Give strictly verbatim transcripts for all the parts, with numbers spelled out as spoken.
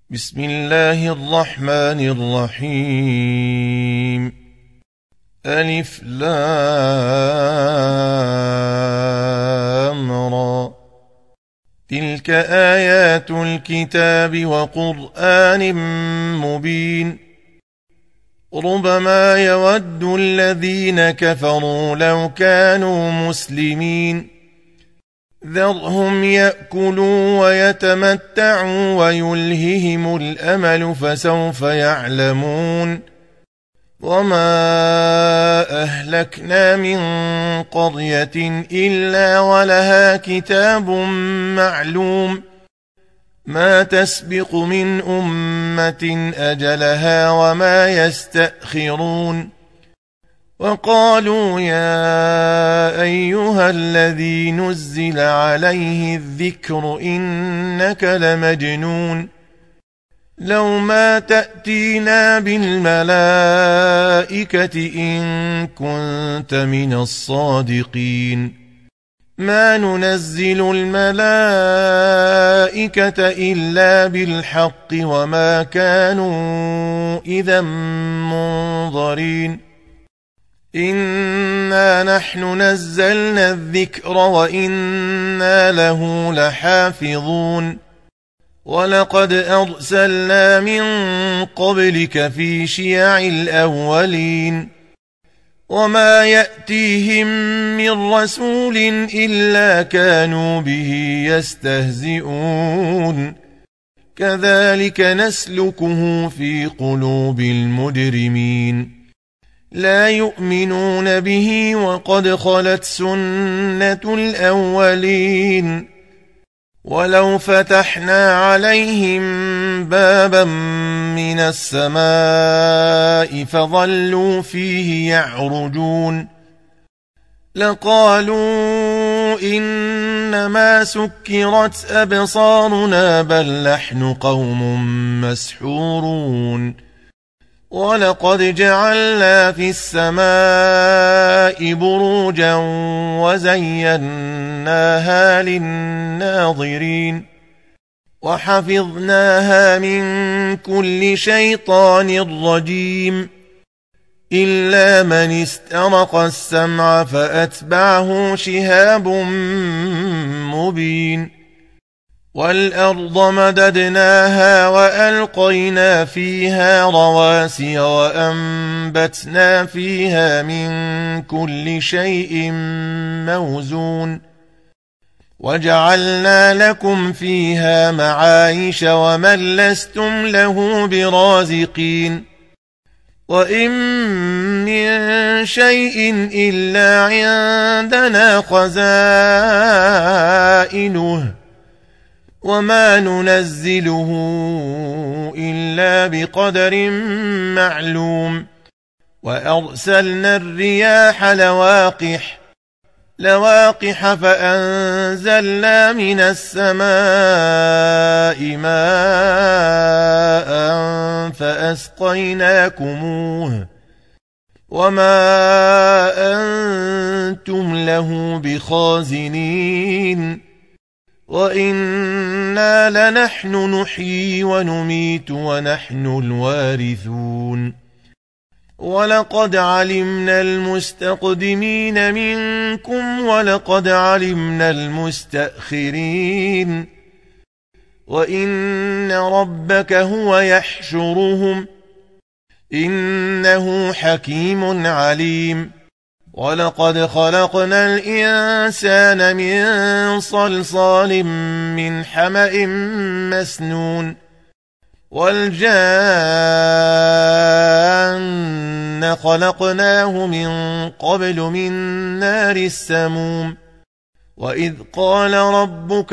بسم الله الرحمن الرحيم. ألف لام را. تلك آيات الكتاب وقرآن مبين. ربما يود الذين كفروا لو كانوا مسلمين. ذرهم يأكلوا ويتمتعوا ويلههم الأمل فسوف يعلمون. وما أهلكنا من قرية إلا ولها كتاب معلوم. ما تسبق من أمة أجلها وما يستأخرون. وقالوا يا أيها الذي نزل عليه الذكر إنك لمجنون. لو ما تأتينا بالملائكة إن كنت من الصادقين. ما ننزل الملائكة إلا بالحق وما كانوا إذا منظرين. إنا نحن نزلنا الذكر وإنا له لحافظون. ولقد أرسلنا من قبلك في شيع الأولين. وما يأتيهم من رسول إلا كانوا به يستهزئون. كذلك نسلكه في قلوب المجرمين. لا يؤمنون به وقد خلت سنة الأولين. ولو فتحنا عليهم بابا من السماء فظلوا فيه يعرجون لقالوا إنما سكرت أبصارنا بل نحن قوم مسحورون. ولقد جعلنا في السماء بروجا وزيناها للناظرين. وحفظناها من كل شيطان رجيم إلا من استرق السمع فأتبعه شهاب مبين. والأرض مددناها وألقينا فيها رواسي وأنبتنا فيها من كل شيء موزون. وجعلنا لكم فيها معايش ومن لستم له برازقين. وإن من شيء إلا عندنا خزائنه وما ننزله إلا بقدر معلوم. وأرسلنا الرياح لواقح لواقح فأنزلنا من السماء ماء فأسقيناكموه وما أنتم له بخازنين. وإنا لنحن نحيي ونميت ونحن الوارثون. ولقد علمنا المستقدمين منكم ولقد علمنا المستأخرين. وإن ربك هو يحشرهم إنه حكيم عليم. ولقد خلقنا الإنسان من صلصال من حمأ مسنون. والجان خلقناه من قبل من نار السموم. وإذ قال ربك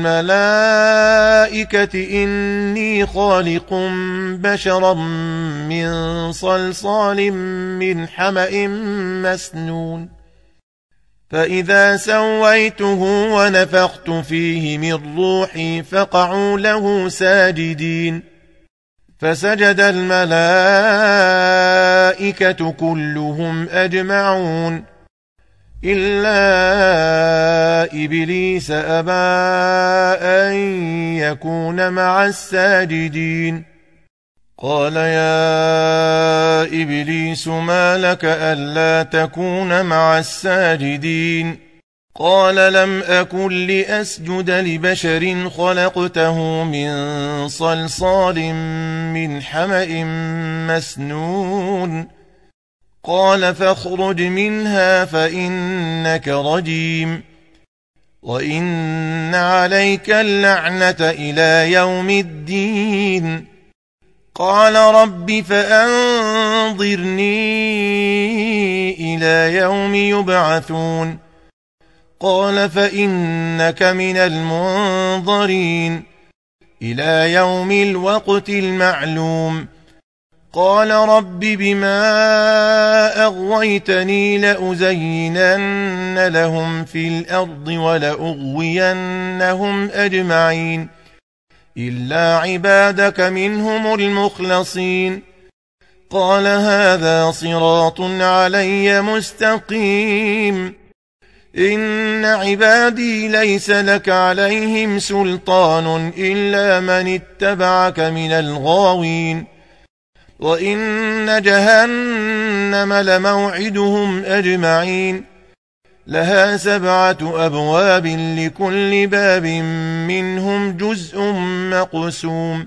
للملائكة إني خالق بشرا من صلصال من حمأ مسنون. فإذا سويته ونفخت فيه من روحي فقعوا له ساجدين. فسجد الملائكة كلهم أجمعون إلا إبليس أبى أن يكون مع الساجدين قال يا إبليس ما لك ألا تكون مع الساجدين قال لم أكن لأسجد لبشر خلقته من صلصال من حمأ مسنون قال فاخرج منها فإنك رجيم وإن عليك اللعنة إلى يوم الدين قال رب فأنظرني إلى يوم يبعثون قال فإنك من المنظرين إلى يوم الوقت المعلوم قال رب بما أغويتني لأزينن لهم في الأرض ولأغوينهم أجمعين إلا عبادك منهم المخلصين قال هذا صراط علي مستقيم إن عبادي ليس لك عليهم سلطان إلا من اتبعك من الغاوين وإن جهنم لموعدهم أجمعين لها سبعة أبواب لكل باب منهم جزء مقسوم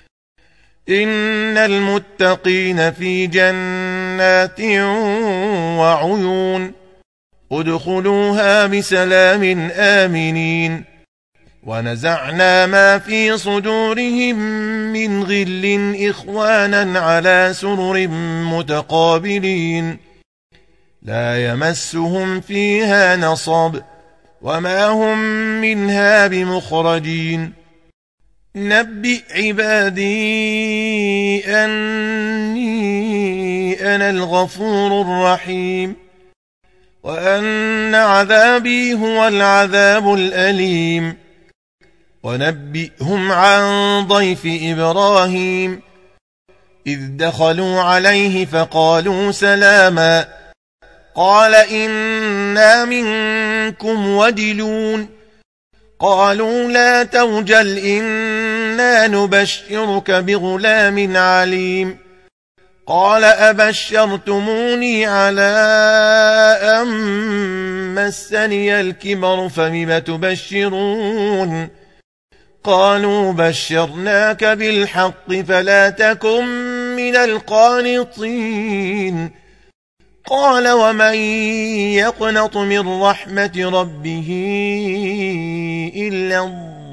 إن المتقين في جنات وعيون ادخلوها بسلام آمنين ونزعنا ما في صدورهم من غل إخوانا على سرر متقابلين لا يمسهم فيها نصب وما هم منها بمخرجين نبئ عبادي أني أنا الغفور الرحيم وأن عذابي هو العذاب الأليم ونبئهم عن ضيف إبراهيم إذ دخلوا عليه فقالوا سلاما قال إنا منكم وجلون قالوا لا توجل إنا نبشرك بغلام عليم قال أبشرتموني على أن مسني الكبر فبم تبشرون قالوا بشرناك بالحق فلا تكن من القانطين قال ومن يقنط من رحمة ربه إلا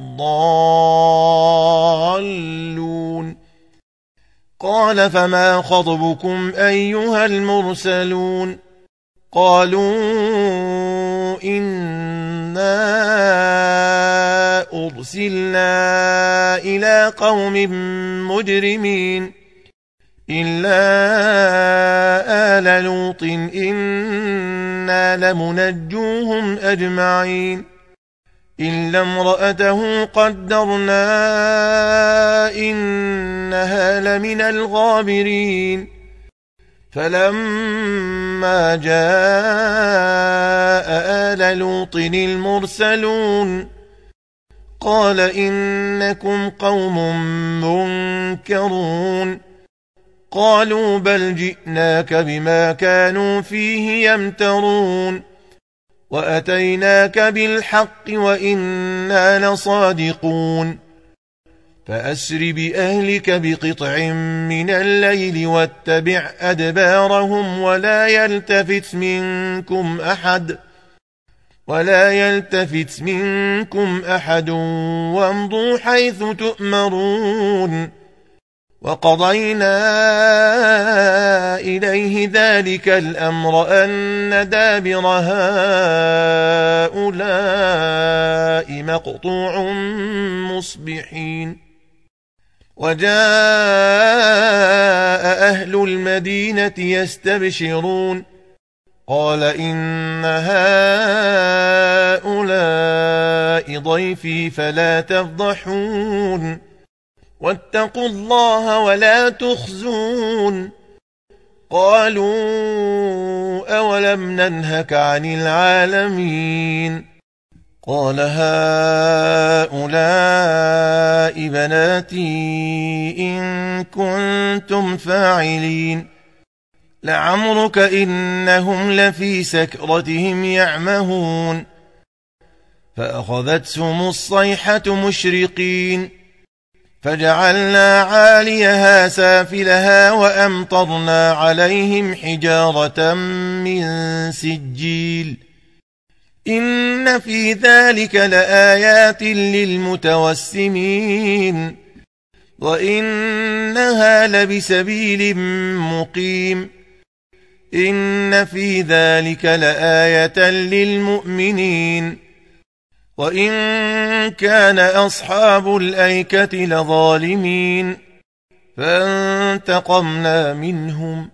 الضالون قال فما خطبكم أيها المرسلون قالوا إنا أرسلنا إلى قوم مجرمين إلا آل لوط إنا لمنجوهم أجمعين إلا امرأته قدرنا إنها لمن الغابرين فلما جاء آل لوط المرسلون قال إنكم قوم منكرون قالوا بل جئناك بما كانوا فيه يمترون وأتيناك بالحق وإنا لصادقون فأسر بأهلك بقطع من الليل واتبع أدبارهم ولا يلتفت منكم أحد ولا يلتفت منكم أحد وامضوا حيث تؤمرون وقضينا إليه ذلك الأمر أن دابر هؤلاء مقطوع مصبحين وجاء أهل المدينة يستبشرون قال إن هؤلاء ضيفي فلا تفضحون واتقوا الله ولا تخزون قالوا أولم ننهك عن العالمين قال هؤلاء بناتي إن كنتم فاعلين لعمرك إنهم لفي سكرتهم يعمهون فأخذتهم الصيحة مشرقين فجعلنا عاليها سافلها وأمطرنا عليهم حجارة من سجيل إن في ذلك لآيات للمتوسمين وإنها لبسبيل مقيم إن في ذلك لآية للمؤمنين وإن كان أصحاب الأيكة لظالمين فانتقمنا منهم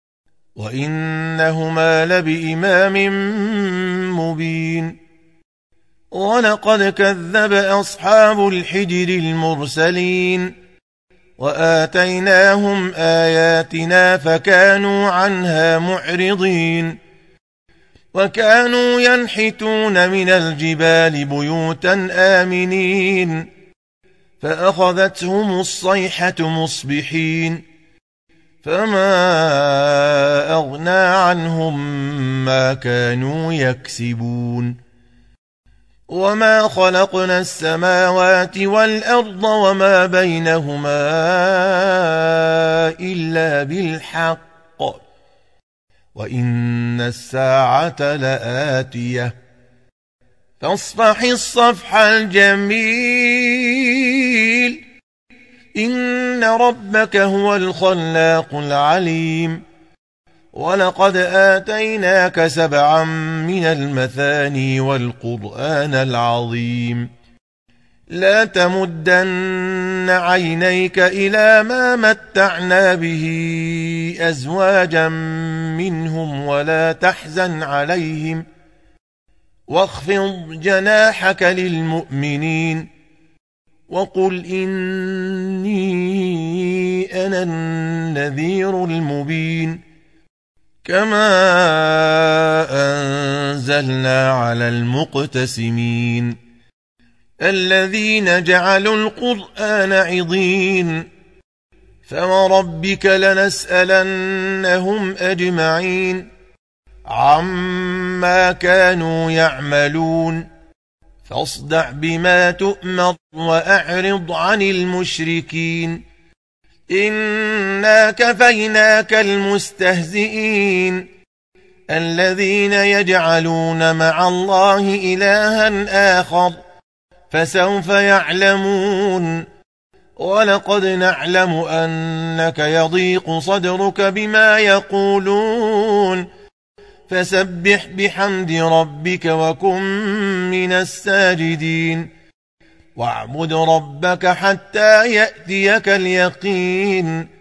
وإنهما لبإمام مبين ولقد كذب أصحاب الحجر المرسلين وآتيناهم آياتنا فكانوا عنها معرضين وكانوا ينحتون من الجبال بيوتا آمنين فأخذتهم الصيحة مصبحين فما أغنى عنهم ما كانوا يكسبون وما خلقنا السماوات والأرض وما بينهما إلا بالحق وإن الساعة لآتية فاصفح الصفح الجميل إن ربك هو الخلاق العليم ولقد آتيناك سبعا من المثاني والقرآن العظيم لا تمدن عينيك إلى ما متعنا به أزواجا منهم ولا تحزن عليهم واخفض جناحك للمؤمنين وقل إني أنا النذير المبين كما أنزلنا على المقتسمين الذين جعلوا القرآن عضين فوربك لنسألنهم أجمعين عما كانوا يعملون فاصدع بما تؤمر وأعرض عن المشركين إنا كفيناك المستهزئين الذين يجعلون مع الله إلها آخر فسوف يعلمون ولقد نعلم أنك يضيق صدرك بما يقولون فسبح بحمد ربك وكن من الساجدين واعبد ربك حتى يأتيك اليقين